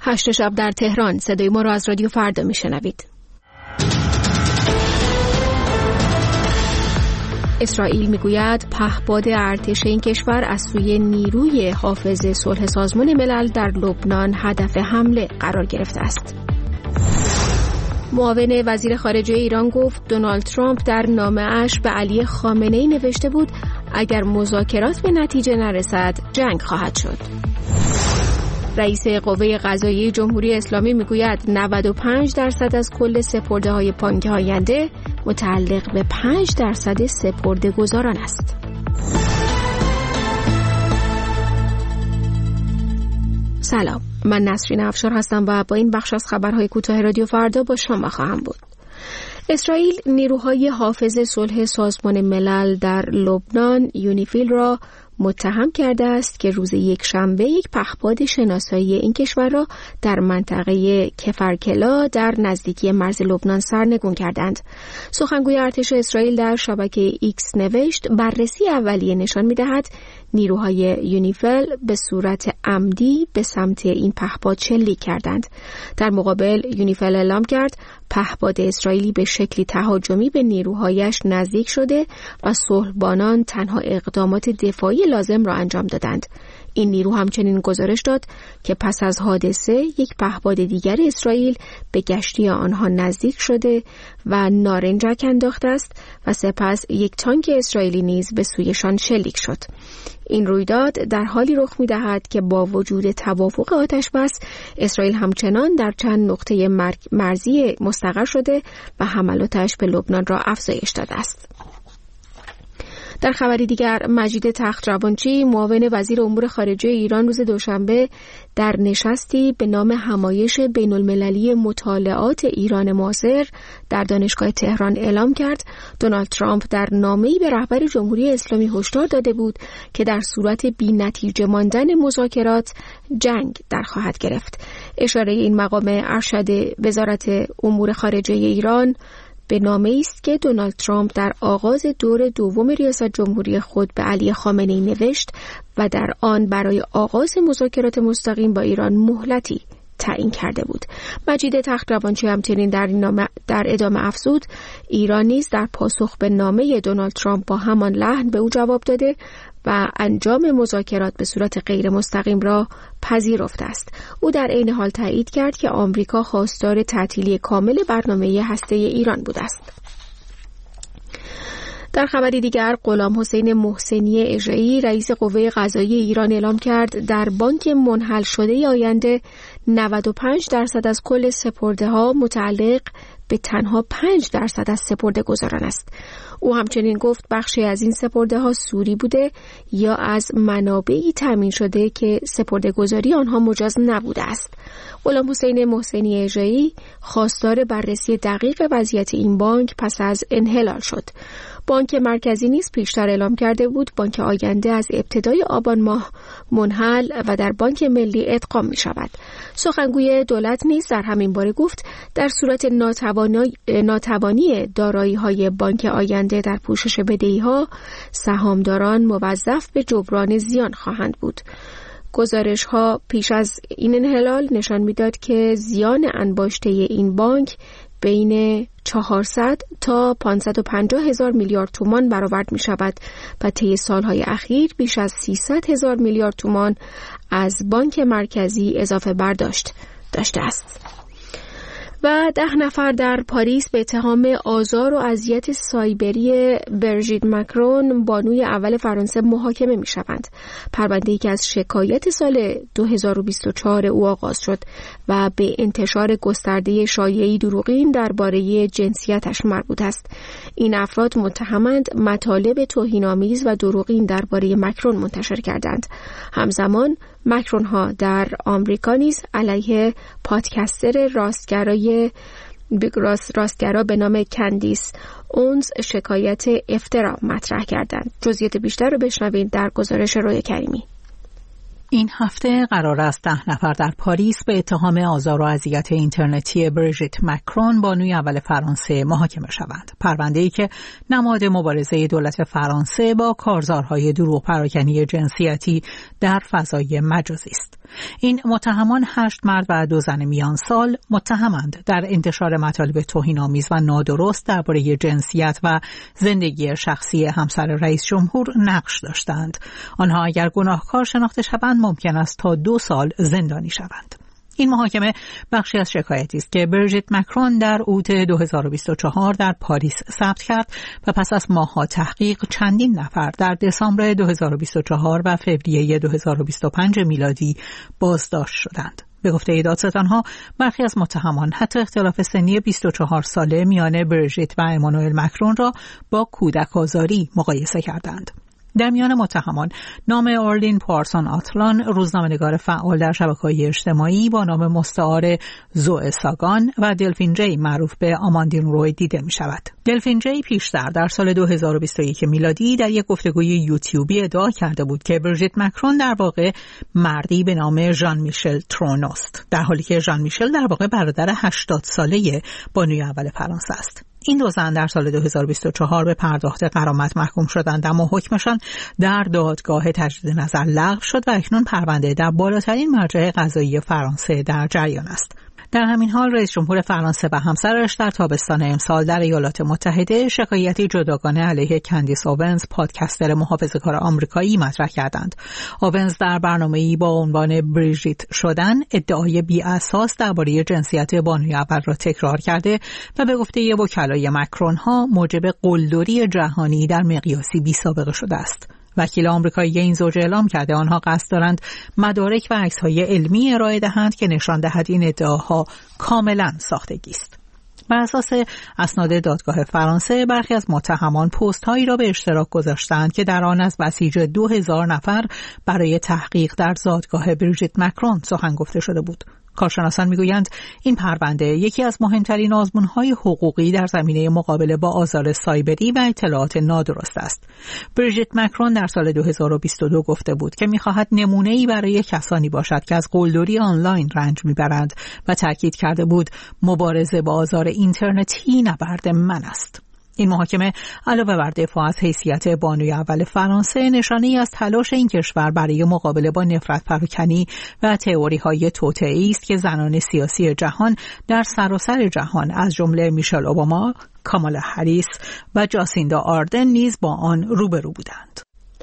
8 شب در تهران. صدای ما را از رادیو فردا میشنوید. اسرائیل میگوید پهپاد ارتش این کشور از سوی نیروی حافظ صلح سازمان ملل در لبنان هدف حمله قرار گرفته است. معاون وزیر خارجه ایران گفت دونالد ترامپ در نامه‌اش به علی خامنه‌ای نوشته بود اگر مذاکرات به نتیجه نرسد جنگ خواهد شد. رئیس قوه قضاییه جمهوری اسلامی میگوید 95% از کل سپرده‌های بانک آینده متعلق به 5% سپرده‌گذاران است. سلام، من نسرین افشار هستم و با این بخش از خبرهای کوتاه رادیو فردا با شما خواهم بود. اسرائیل نیروهای حافظ صلح سازمان ملل در لبنان یونیفیل را متهم کرده است که روز یکشنبه یک پهپاد شناسایی این کشور را در منطقه کفرکلا در نزدیکی مرز لبنان سرنگون کردند. سخنگوی ارتش اسرائیل در شبکه ایکس نوشت بررسی اولیه نشان می‌دهد نیروهای یونیفیل به صورت عمدی به سمت این پهپاد شلیک کردند. در مقابل یونیفیل اعلام کرد پهپاد اسرائیلی به شکلی تهاجمی به نیروهایش نزدیک شده و صلحبانان تنها اقدامات دفاعی لازم را انجام دادند. این نیرو همچنین گزارش داد که پس از حادثه یک پهپاد دیگر اسرائیل به گشتی آنها نزدیک شده و نارنجک انداخته است و سپس یک تانک اسرائیلی نیز به سویشان شلیک شد. این رویداد در حالی رخ می‌دهد که با وجود توافق آتش بس اسرائیل همچنان در چند نقطه مرزی مستقر شده و حملاتش به لبنان را افزایش داده است. در خبری دیگر مجید تخت‌روانچی معاون وزیر امور خارجه ایران روز دوشنبه در نشستی به نام همایش بین‌المللی مطالعات ایران معاصر در دانشگاه تهران اعلام کرد دونالد ترامپ در نامه‌ای به رهبر جمهوری اسلامی هشدار داده بود که در صورت بی‌نتیجه ماندن مذاکرات جنگ در خواهد گرفت. اشاره این مقام ارشد وزارت امور خارجه ایران به نامه‌ای است که دونالد ترامپ در آغاز دور دوم ریاست جمهوری خود به علی خامنه‌ای نوشت و در آن برای آغاز مذاکرات مستقیم با ایران مهلتی تعیین کرده بود. مجید تخت‌روانچی همچنین در این نامه در ادامه افزود ایران نیز در پاسخ به نامه دونالد ترامپ با همان لحن به او جواب داده و انجام مذاکرات به صورت غیر مستقیم را پذیرفته است. او در عین حال تایید کرد که آمریکا خواستار تعطیلی کامل برنامه هسته ایران بوده است. در خبری دیگر غلام حسین محسنی اژه‌ای رئیس قوه قضاییه ایران اعلام کرد در بانک منحل شده آینده 95% از کل سپرده‌ها متعلق به تنها 5% از سپرده‌گذاران است. او همچنین گفت بخشی از این سپرده‌ها سوری بوده یا از منابعی تامین شده که سپرده‌گذاری آنها مجاز نبوده است. غلام حسین محسنی اژه‌ای خواستار بررسی دقیق وضعیت این بانک پس از انحلال شد. بانک مرکزی نیز پیشتر اعلام کرده بود بانک آینده از ابتدای آبان ماه منحل و در بانک ملی ادغام می شود. سخنگوی دولت نیز در همین باره گفت در صورت ناتوانی دارایی‌های بانک آینده در پوشش بدهی‌ها سهامداران موظف به جبران زیان خواهند بود. گزارش‌ها پیش از این انحلال نشان می‌داد که زیان انباشته این بانک بین 400 تا 550 هزار میلیارد تومان برآورد می شود و طی سالهای اخیر بیش از 300 هزار میلیارد تومان از بانک مرکزی اضافه برداشت داشته است. و 10 نفر در پاریس به اتهام آزار و اذیت سایبری بریژیت ماکرون بانوی اول فرانسه محاکمه می شوند. پرونده‌ای که از شکایت سال 2024 او آغاز شد و به انتشار گسترده شایعه‌ای دروغین درباره جنسیتش مربوط است. این افراد متهمند مطالب توهین‌آمیز و دروغین درباره ماکرون منتشر کردند. همزمان ماکرون ها در آمریکا نیز علیه پادکستر راستگرا به نام کندیس اونز شکایت افترا مطرح کردند. جزئیات بیشتر رو بشنوید در گزارش رویا کریمی. این هفته قرار است 10 نفر در پاریس به اتهام آزار و اذیت اینترنتی بریژیت ماکرون بانوی اول فرانسه محاکمه شوند. پرونده‌ای که نماد مبارزه دولت فرانسه با کارزارهای دروغ پراکنی جنسیتی در فضای مجازی است. این متهمان 8 مرد و 2 زن میان سال متهمند در انتشار مطالب توهین‌آمیز و نادرست درباره جنسیت و زندگی شخصی همسر رئیس جمهور نقش داشتند. آنها اگر گناهکار شناخته شوند ممکن است تا 2 سال زندانی شوند. این محاکمه بخشی از شکایتی است که برژیت مکرون در اوت 2024 در پاریس ثبت کرد و پس از ماه‌ها تحقیق چندین نفر در دسامبر 2024 و فوریه 2025 میلادی بازداشت شدند. به گفته دادستان‌ها برخی از متهمان حتی اختلاف سنی 24 ساله میان برژیت و امانوئل مکرون را با کودک‌آزاری مقایسه کردند. در میان متهمان نام آرلین پارسون آتلان، روزنامه‌نگار فعال در شبکه‌های اجتماعی با نام مستعار زوئه ساگان و دلفین جی معروف به آماندین روی دیده می شود. دلفین جی پیشتر در سال 2021 میلادی در یک گفتگوی یوتیوبی ادعا کرده بود که برژیت مکرون در واقع مردی به نام ژان میشل ترونوست، در حالی که ژان میشل در واقع برادر 80 ساله بانوی اول فرانسه است. این 2 زن در سال 2024 به پرداخت غرامت محکوم شدند، اما حکمشان در دادگاه تجدید نظر لغو شد و اکنون پرونده در بالاترین مرجع قضایی فرانسه در جریان است. در همین حال رئیس جمهور فرانسه و همسرش در تابستان امسال در ایالات متحده شکایتی جداگانه علیه کندیس اوونز، پادکستر محافظه‌کار آمریکایی مطرح کردند. اوونز در برنامه‌ای با عنوان بریژیت شدن ادعای بی‌اساس درباره جنسیت بانوی اول را تکرار کرده و به گفته وکلای مکرون ها موجب قلدری جهانی در مقیاسی بی‌سابقه شده است. وکیل آمریکایی این زوج اعلام کرده آنها قصد دارند مدارک و عکس‌های علمی ارائه دهند که نشان دهد این ادعاها کاملا ساختگی است. بر اساس اسناد دادگاه فرانسه برخی از متهمان پست‌هایی را به اشتراک گذاشتند که در آن از بسیج 2000 نفر برای تحقیق در زادگاه برژیت مکرون سخن گفته شده بود. کارشناسان میگویند این پرونده یکی از مهمترین آزمون‌های حقوقی در زمینه مقابله با آزار سایبری و اطلاعات نادرست است. برژیت مکرون در سال 2022 گفته بود که می‌خواهد نمونه‌ای برای کسانی باشد که از قلدری آنلاین رنج می‌برند و تاکید کرده بود مبارزه با آزار اینترنتی نبرد من است. این محاکمه علاوه بر دفاع از حیثیت بانوی اول فرانسه نشانه‌ای از تلاش این کشور برای مقابله با نفرت پراکنی و تئوری‌های توطئه‌ای است که زنان سیاسی جهان در سراسر جهان از جمله میشل اوباما، کامالا هریس و جاسیندا آردن نیز با آن روبرو بودند.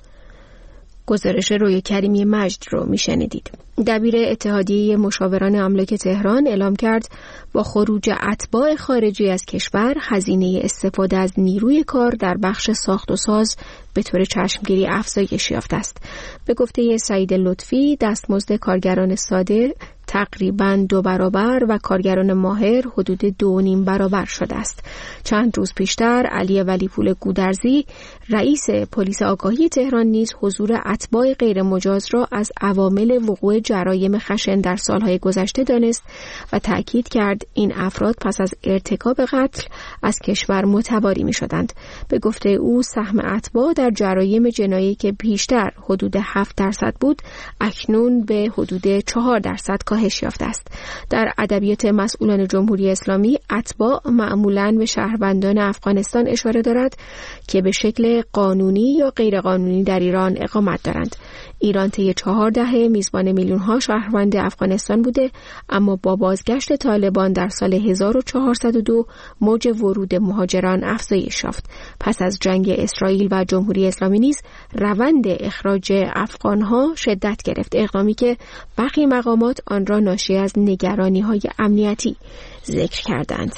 گزارش روی کریمی مجد رو میشنیدید. دبیر اتحادیه مشاوران املاک تهران اعلام کرد با خروج اتباع خارجی از کشور هزینه استفاده از نیروی کار در بخش ساخت و ساز به طور چشمگیری افزایش یافته است. به گفته سعید لطفی دستمزد کارگران ساده تقریباً 2 برابر و کارگران ماهر حدود 2.5 برابر شده است. چند روز پیشتر علی ولیپور گودرزی رئیس پلیس آگاهی تهران نیز حضور اتباع غیر مجاز را از عوامل وقوع جرایم خشن در سالهای گذشته دانست و تأکید کرد این افراد پس از ارتکاب قتل از کشور متواری می شدند. به گفته او سهم اتباع در جرایم جنایی که بیشتر حدود 7% بود اکنون به حدود 4% کاهش یافته است. در ادبیات مسئولان جمهوری اسلامی اتباع معمولاً به شهروندان افغانستان اشاره دارد که به شکل قانونی یا غیر قانونی در ایران اقامت دارند. ایران طی 4 دهه میزبان میلیون‌ها شهروند افغانستان بوده، اما با بازگشت طالبان در سال 1402 موج ورود مهاجران افزایش یافت. پس از جنگ اسرائیل و جمهوری اسلامی نیز روند اخراج افغان‌ها شدت گرفت، اقدامی که برخی مقامات آن را ناشی از نگرانی‌های امنیتی ذکر کردند.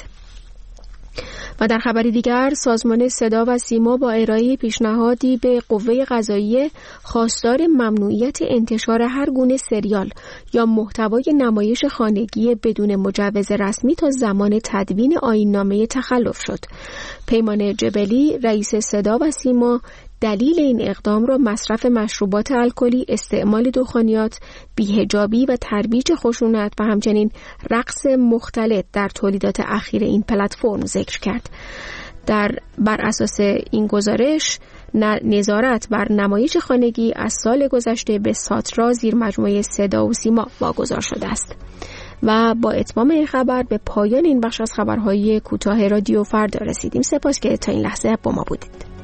و در خبری دیگر سازمان صدا و سیما با ارائه پیشنهادی به قوه قضاییه خواستار ممنوعیت انتشار هر گونه سریال یا محتوای نمایش خانگی بدون مجوز رسمی تا زمان تدوین آیین‌نامه تخلف شد. پیمان جبلی رئیس صدا و سیما دلیل این اقدام را مصرف مشروبات الکلی، استعمال دخانیات، بی‌حجابی و ترویج خشونت و همچنین رقص مختلط در تولیدات اخیر این پلتفرم ذکر کرد. بر اساس این گزارش نظارت بر نمایش خانگی از سال گذشته به ساترا زیر مجموعه صدا و سیما واگذار شده است. و با اتمام این خبر به پایان این بخش از خبرهای کوتاه رادیو فردا رسیدیم. سپاس که تا این لحظه با ما بودید.